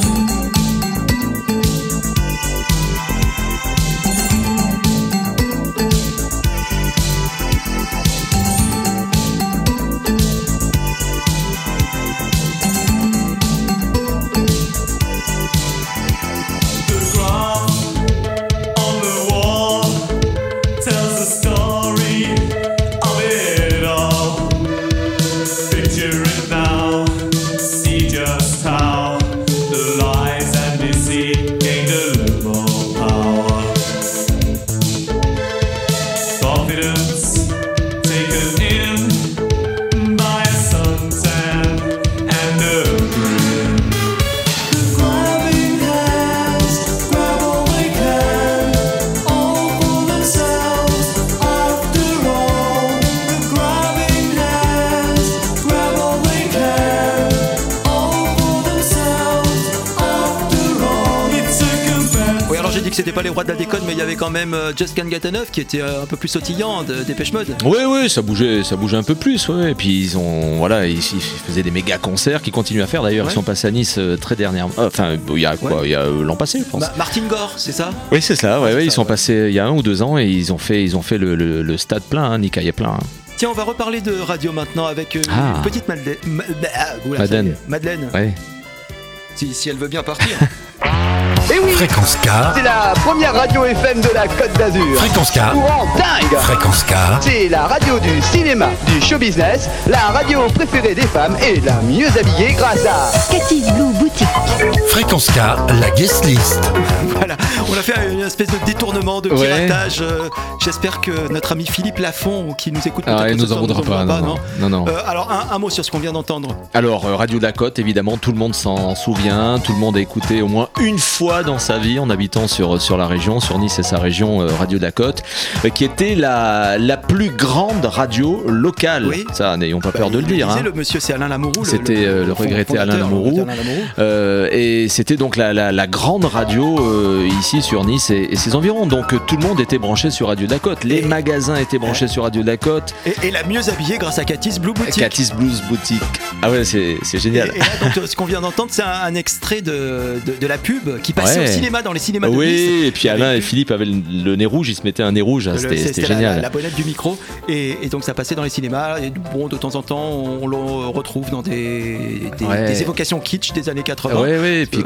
The graph on the wall tells the story of it all. Picture it now, see just how the lies and deceit gained a little more power. Confidence taken in by a suntan and a grin. Grabbing hands, grab all they can, all for themselves. After all, the grabbing hands, grab all they can, all for themselves. After all, it's a competitive. Oui, alors j'ai dit que c'était pas les rois de la déconne, mais il y avait quand même euh, Just Can't Get Enough qui était euh, un peu plus sautillant de Dépêche Mode. Oui, oui, ça bougeait, ça bougeait un peu plus. Ouais. Et puis ils ont, voilà, ils, ils faisaient des méga concerts qu'ils continuent à faire. D'ailleurs, Ouais. ils sont passés à Nice euh, très dernièrement. euh, Enfin, il y a quoi Ouais. Il y a euh, l'an passé, je pense. Ma- Martin Gore, c'est ça? oui, c'est ça. Ouais, c'est ouais, ils ça, sont ouais. passés il y a un ou deux ans et ils ont fait, ils ont fait le, le- le stade plein. Hein, Nika, il y a plein. hein. Tiens, on va reparler de radio maintenant avec euh, Ah. une petite Madeleine. Ma- ah, oula, Madeleine. ça y est. Madeleine, Ouais. si, si elle veut bien partir. Et oui, Fréquence K, c'est la première radio F M de la Côte d'Azur. Fréquence K, Courant dingue. Fréquence K, C'est la radio du cinéma, du show business, la radio préférée des femmes et la mieux habillée grâce à... Cathy's Blue Boutique. Fréquence K, la guest list. Voilà, on a fait une espèce de détournement, de Ouais. piratage. euh, J'espère que notre ami Philippe Lafont, qui nous écoute, Ah, peut-être il ce nous en soir, voudra pas. Non, non. non, non. Euh, alors, un, un mot sur ce qu'on vient d'entendre. Alors, euh, Radio Dacote, évidemment, tout le monde s'en souvient. Tout le monde a écouté au moins une fois dans sa vie en habitant sur, sur la région, sur Nice et sa région, euh, Radio Dacote, euh, qui était la, la plus grande radio locale. Oui. Ça, n'ayons pas peur de le Il dire. disait, hein. le monsieur, c'est Alain Lamourou. C'était, euh, le regretté fondateur, Alain Lamourou. le regretté Alain Lamourou. Euh, et c'était donc la, la, la grande radio euh, ici sur Nice et, et ses environs. Donc euh, tout le monde était branché sur Radio Dacote. Les Et- magasins étaient branchés sur Radio Dacote. Et, et la mieux habillée grâce à Cathy's Blue Boutique. Cathy's Blues Boutique. Ah ouais, c'est, c'est Et, génial. et là, donc, euh, ce qu'on vient d'entendre, c'est un, un extrait de, de, de la pub qui passait Ouais. au cinéma, dans les cinémas de Oui, Nice. et puis Alain et Philippe avaient le, le nez rouge, ils se mettaient un nez rouge, hein, Le- c'était, c'est- c'était c'était la- génial. La, la bonnette du micro, et, et donc ça passait dans les cinémas. Et bon, de temps en temps, on le retrouve dans des, des, Ouais. des évocations kitsch des années quatre-vingts. Ouais, ouais, et puis Euh,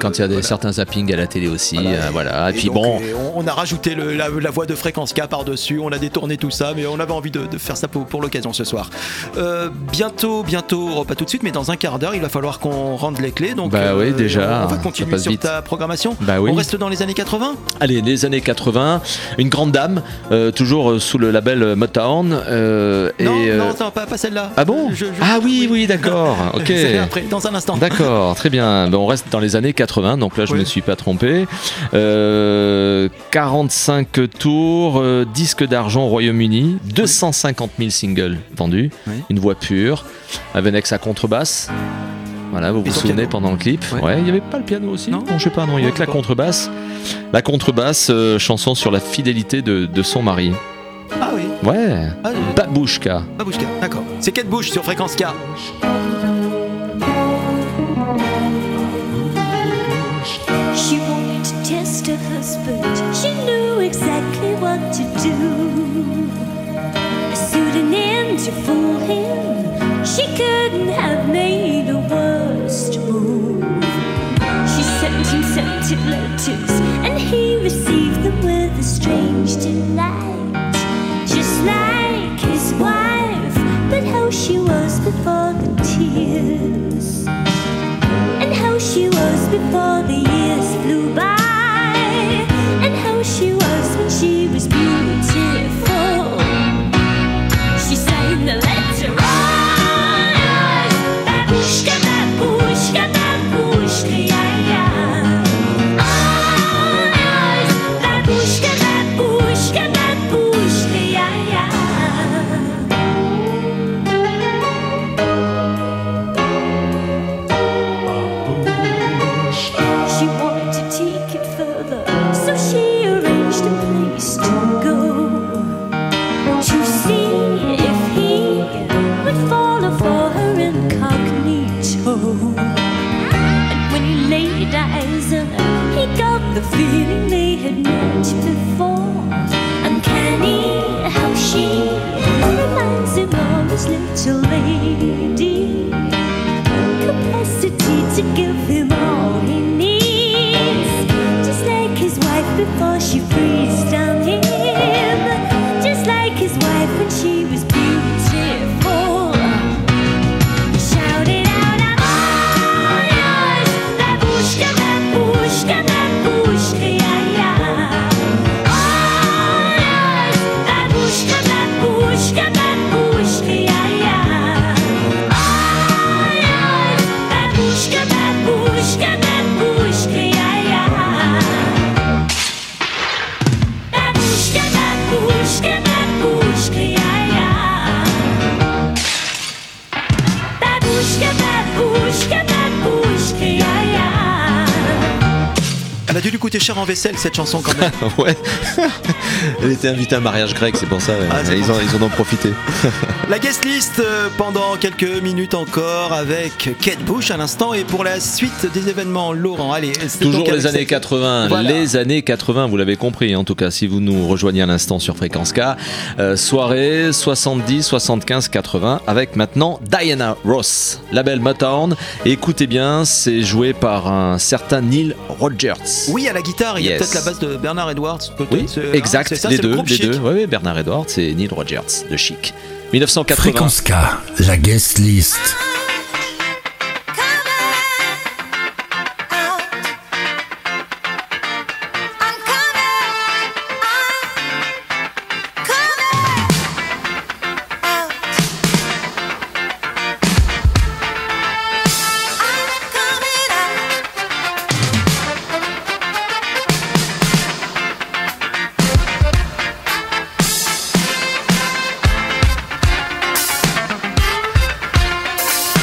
quand il y a des, voilà. certains zappings à la télé aussi, Voilà. euh, voilà. Et, Et puis donc, bon, euh, on, on a rajouté le- la, la voix de Fréquence K par-dessus, on a détourné tout ça, mais on avait envie de, de faire ça pour, pour l'occasion ce soir. Euh, bientôt, bientôt, oh, pas tout de suite, mais dans un quart d'heure, il va falloir qu'on rende les clés. Donc, Bah oui, déjà, on va ça continuer passe sur vite. ta programmation. Bah oui. On reste dans les années quatre-vingts. allez, les années quatre-vingts, une grande dame, euh, toujours euh, sous le label Motown. euh, Non, et, euh, non, non, pas, pas celle-là. Ah bon Je- je- Ah oui, oui, d'accord. Ok. C'est après, dans un instant. D'accord, très bien. Ben, on reste dans les années quatre-vingts, donc là je ne Oui. me suis pas trompé. Euh, quarante-cinq tours, euh, disque d'argent au Royaume-Uni, deux cent cinquante mille singles vendus, Oui. une voix pure, avec sa contrebasse. Voilà, vous Et vous son souvenez piano. pendant le clip. Ouais. Ouais, il n'y avait pas le piano aussi. Non. je sais pas, non, il y avait Non, que la pas. contrebasse. La contrebasse, euh, chanson sur la fidélité de, de son mari. Ah oui, Ouais, ah, euh, Babouchka. Babouchka, d'accord. C'est Kate Bush sur Fréquence K. She wanted to test her husband. She knew exactly what to do. A pseudonym to fool him. She couldn't have made a worse move. She sent him scented letters, and he received them with a strange delight. Just like his wife, but how she was before the tears. And how she was before the years flew by. And how she was when she was beautiful. She sang the letter on. Babushka, babushka, babushka, yeah, yeah. On. Babushka, babushka, babushka, yeah, yeah. She wanted to take it further, so she arranged a place to go. To see if he would follow for her incognito. And when he laid eyes on her, he got the feeling they had met before. Uncanny how she reminds him of his little lady. Capacity to give him all he needs. Just like his wife before she freezed down him. Just like his wife when she was beautiful. Shout it out, I'm all yours. Babushka, babushka, babushka, yeah, yeah. All yours. Babushka, babushka, babushka, yeah, yeah. All yours. Babushka, babushka, babushka, yeah, yeah. Babushka, babushka, babushka, yeah, yeah. Babushka, babushka, babushka, yeah, yeah. Elle a dû lui coûter cher en vaisselle cette chanson quand même. Ouais. Elle était invitée à un mariage grec, c'est pour ça. ouais. Ah, c'est ils, pour ont, ils en ont profité. La guest list euh, pendant quelques minutes encore avec Kate Bush à l'instant, et pour la suite des événements, Laurent, allez. c'est Toujours donc avec les années cette- quatre-vingts, Voilà. les années quatre-vingts, vous l'avez compris, en tout cas, si vous nous rejoignez à l'instant sur Fréquence K, euh, soirée soixante-dix, soixante-quinze, quatre-vingts, avec maintenant Diana Ross, label Motown. Et écoutez bien, c'est joué par un certain Neil Rogers. Oui, à la guitare, il y a Yes. peut-être la basse de Bernard Edwards. peut-être, Oui, c'est- hein, exact, c'est ça, les c'est le deux, groupe les Chic. deux. Ouais, ouais, Bernard Edwards et Neil Rogers de Chic. mille neuf cent quatre-vingts. Fréquence K, la guest list. I'm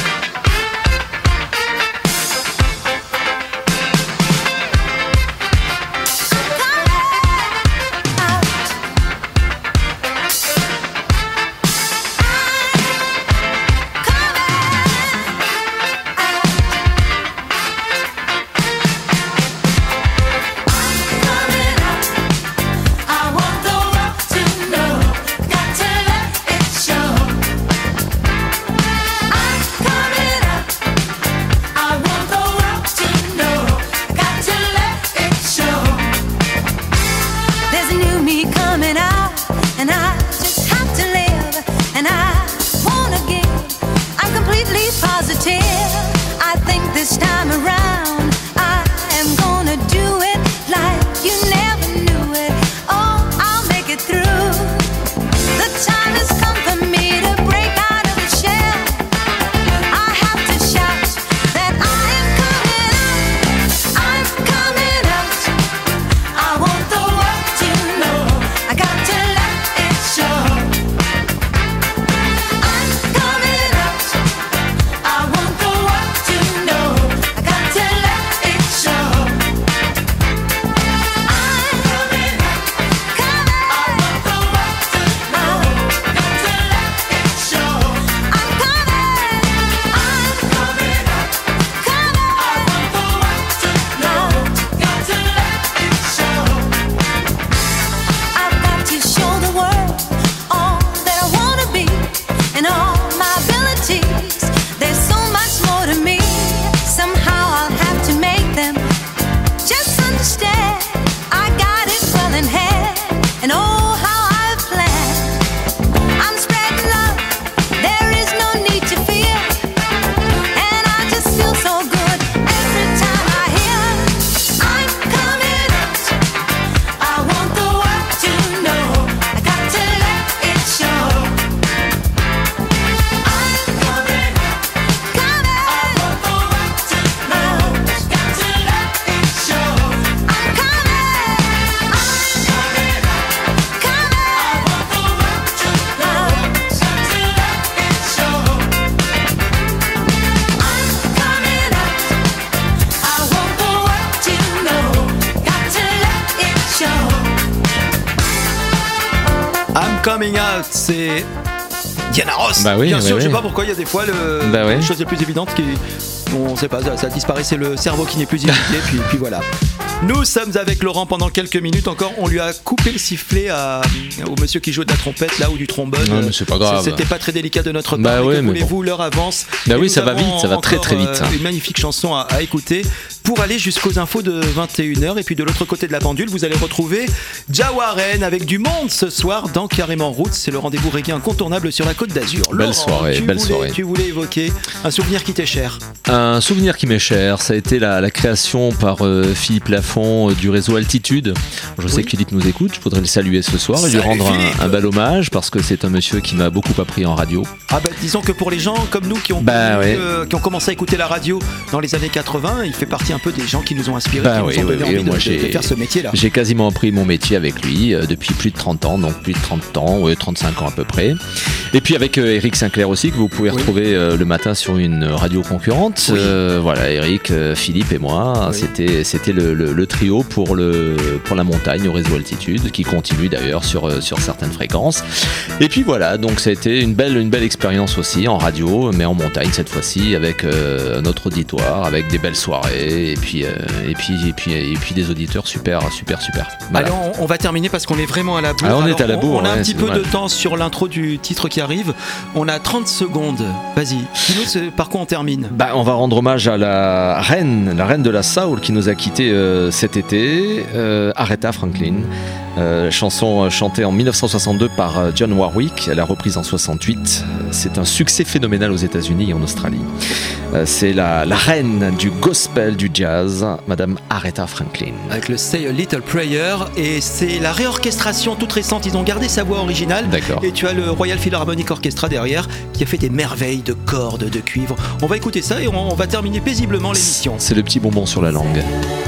Coming Out, c'est Diana Ross. Bah oui, Bien bah sûr, oui. je sais pas pourquoi il y a des fois le, Bah ouais. les choses les plus évidentes qui, on sait pas, ça, ça disparaît, c'est le cerveau qui n'est plus illimité, puis, puis voilà. Nous sommes avec Laurent pendant quelques minutes encore. On lui a coupé le sifflet à, au monsieur qui joue de la trompette là ou du trombone. Non, mais c'est pas grave. C'était pas très délicat de notre part. Bah mais ouais, que mais voulez-vous, bon. l'heure avance. Bah Et oui, nous ça va avons vite, ça va très, encore, très vite. euh, une magnifique chanson à, à écouter pour aller jusqu'aux infos de vingt et une heures. Et puis de l'autre côté de la pendule, vous allez retrouver Jawaren avec du monde ce soir dans Carrément Roots. C'est le rendez-vous reggae incontournable sur la Côte d'Azur. Belle Laurent, soirée, tu belle voulais, soirée. Tu voulais évoquer un souvenir qui t'est cher. Un souvenir qui m'est cher, ça a été la, la création par euh, Philippe Lafont euh, du réseau Altitude. Je sais Oui. que Philippe nous écoute, je voudrais le saluer ce soir et lui Salut rendre Philippe. un, un bel hommage parce que c'est un monsieur qui m'a beaucoup appris en radio. Ah bah disons que pour les gens comme nous qui ont, Bah connu, ouais. euh, qui ont commencé à écouter la radio dans les années quatre-vingts, il fait partie un peu des gens qui nous ont inspirés, Bah qui oui, nous ont oui, donné oui, envie moi de, de- j'ai- de faire ce métier-là. J'ai quasiment appris mon métier avec lui euh, depuis plus de trente ans, donc plus de trente ans, ouais, trente-cinq ans à peu près. Et puis avec euh, Eric Sinclair aussi, que vous pouvez Oui. retrouver euh, le matin sur une radio concurrente. Oui. Euh, voilà, Eric, euh, Philippe et moi, Oui. c'était c'était le, le- le trio pour, le, pour la montagne au réseau Altitude, qui continue d'ailleurs sur, euh, sur certaines fréquences. Et puis voilà, donc ça a été une belle, une belle expérience aussi en radio, mais en montagne cette fois-ci, avec euh, notre auditoire, avec des belles soirées, et puis, euh, et puis, et puis, et puis des auditeurs super, super, super. Voilà. Allez, on, on va terminer parce qu'on est vraiment à la bourre. Ah, on est Alors, à la bourre, On, a un ouais, petit c'est peu de dommage. temps sur l'intro du titre qui arrive. On a trente secondes. Vas-y, dis-nous ce- par quoi on termine. Bah, on va rendre hommage à la reine, la reine de la soul qui nous a quittés euh, cet été, euh, Aretha Franklin. Euh, chanson euh, chantée en mille neuf cent soixante-deux par euh, John Warwick, elle a reprise en soixante-huit. Euh, C'est un succès phénoménal aux États-Unis et en Australie. Euh, c'est la, la reine du gospel, du jazz, Madame Aretha Franklin. Avec le Say a Little Prayer, et c'est la réorchestration toute récente. Ils ont gardé sa voix originale. D'accord. Et tu as le Royal Philharmonic Orchestra derrière qui a fait des merveilles de cordes, de cuivre. On va écouter ça et on, on va terminer paisiblement l'émission. C'est le petit bonbon sur la langue.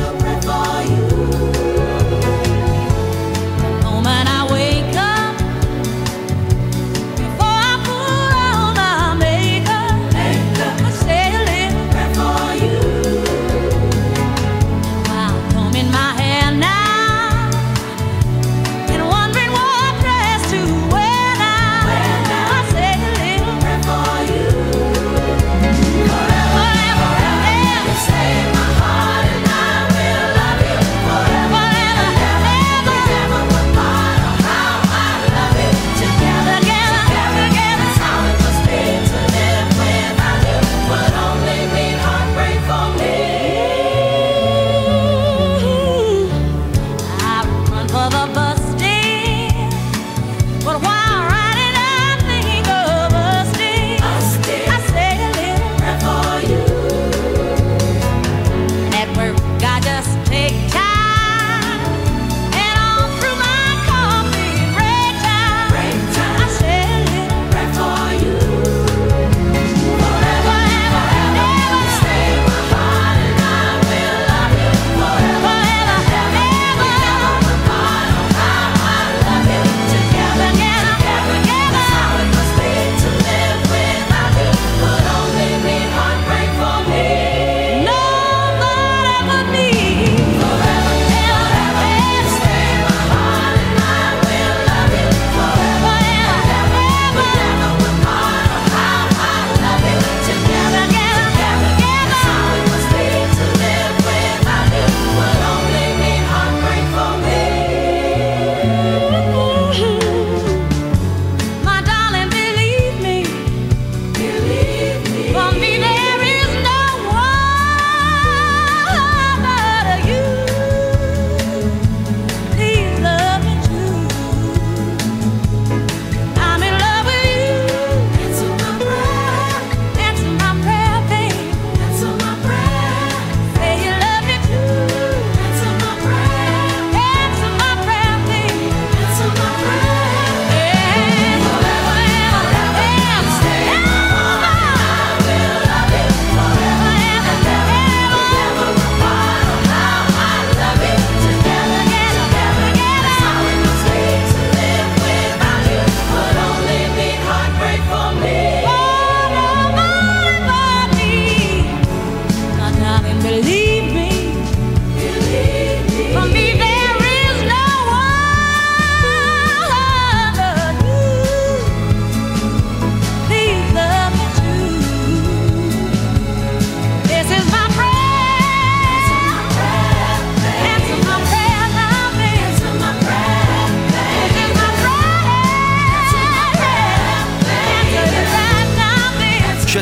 Moment I wake up, before I put on my makeup, I say a little prayer for you. While combing my hair now, and wondering what dress to wear now, I say a little prayer for you. Forever, forever, you save my heart, and I will love you.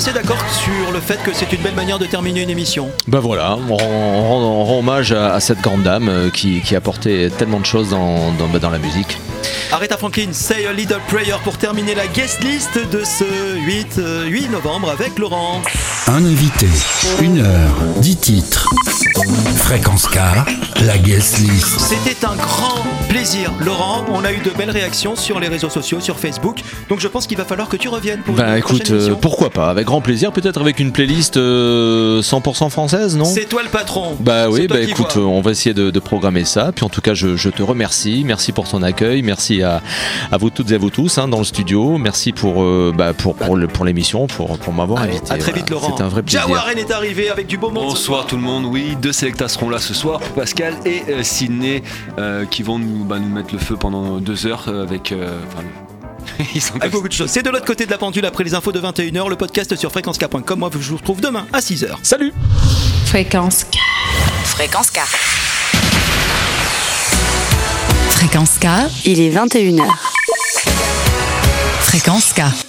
assez d'accord sur le fait que c'est une belle manière de terminer une émission. Bah voilà, on rend, on rend- on rend hommage à, à cette grande dame euh, qui, qui a apporté tellement de choses dans, dans, bah, dans la musique. Aretha Franklin, Say a Little Prayer pour terminer la guest list de ce huit, euh, huit novembre avec Laurent. Un invité, une heure, dix titres. Fréquence K, la guest list. C'était un grand plaisir, Laurent. On a eu de belles réactions sur les réseaux sociaux, sur Facebook. Donc je pense qu'il va falloir que tu reviennes pour Bah une écoute, prochaine euh, émission. pourquoi pas, avec grand plaisir, peut-être avec une playlist euh, cent pour cent française, non? C'est toi le patron. Bah oui, C'est toi bah qui écoute, vois. on va essayer de, de programmer ça. Puis en tout cas, je, je te remercie. Merci pour ton accueil. Merci à, à vous toutes et à vous tous hein, dans le studio. Merci pour, euh, bah, pour, pour, le- pour l'émission, pour, pour m'avoir Allez, invité. à très Voilà. vite, Laurent. C'est un vrai plaisir. Jawaren est arrivé avec du beau monde. Bonsoir tout le monde, oui, deux Selectas seront là ce soir pour Pascal et euh, Sydney euh, qui vont nous, bah, nous mettre le feu pendant deux heures euh, avec... euh, enfin, ils sont Avec comme beaucoup de choses. C'est de l'autre côté de la pendule après les infos de vingt et une heures. Le podcast sur fréquence k point com. Moi, je vous retrouve demain à six heures. Salut. Fréquence K. Fréquence K. Fréquence K. Il est vingt et une heures. Fréquence K.